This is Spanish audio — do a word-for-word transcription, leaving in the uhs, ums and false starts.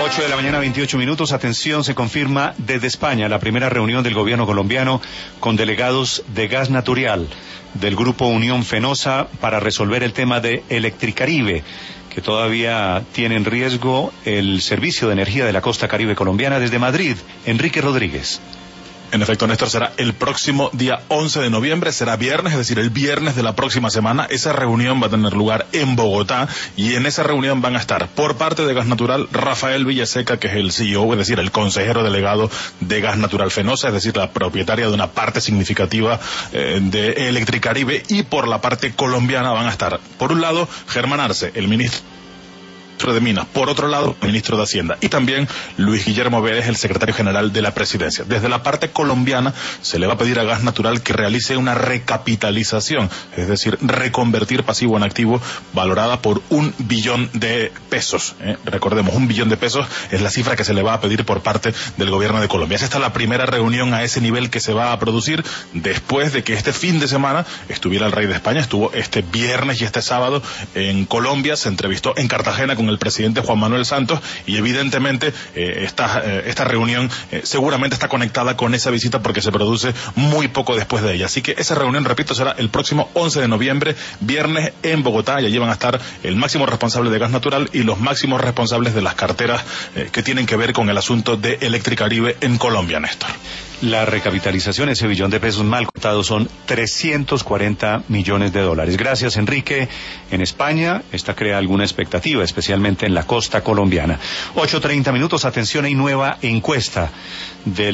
ocho de la mañana, veintiocho minutos. Atención, se confirma desde España la primera reunión del gobierno colombiano con delegados de gas natural del grupo Unión Fenosa para resolver el tema de Electricaribe, que todavía tiene en riesgo el servicio de energía de la costa caribe colombiana. Desde Madrid, Enrique Rodríguez. En efecto, Néstor, será el próximo día once de noviembre, será viernes, es decir, el viernes de la próxima semana. Esa reunión va a tener lugar en Bogotá y en esa reunión van a estar, por parte de Gas Natural, Rafael Villaseca, que es el C E O, es decir, el consejero delegado de Gas Natural Fenosa, es decir, la propietaria de una parte significativa eh, de Electricaribe, y por la parte colombiana van a estar, por un lado, Germán Arce, el ministro de Minas, por otro lado, el ministro de Hacienda, y también Luis Guillermo Vélez, el secretario general de la presidencia. Desde la parte colombiana se le va a pedir a Gas Natural que realice una recapitalización, es decir, reconvertir pasivo en activo, valorada por un billón de pesos. ¿eh? Recordemos, un billón de pesos es la cifra que se le va a pedir por parte del gobierno de Colombia. Esta es la primera reunión a ese nivel que se va a producir después de que este fin de semana estuviera el rey de España, estuvo este viernes y este sábado en Colombia, se entrevistó en Cartagena con el presidente Juan Manuel Santos, y evidentemente eh, esta, eh, esta reunión eh, seguramente está conectada con esa visita porque se produce muy poco después de ella. Así que esa reunión, repito, será el próximo once de noviembre, viernes, en Bogotá, y allí van a estar el máximo responsable de Gas Natural y los máximos responsables de las carteras eh, que tienen que ver con el asunto de Electricaribe en Colombia, Néstor. La recapitalización, ese billón de pesos mal contados, son trescientos cuarenta millones de dólares. Gracias, Enrique. En España, esta crea alguna expectativa, especialmente en la costa colombiana. ocho treinta minutos, atención, hay nueva encuesta del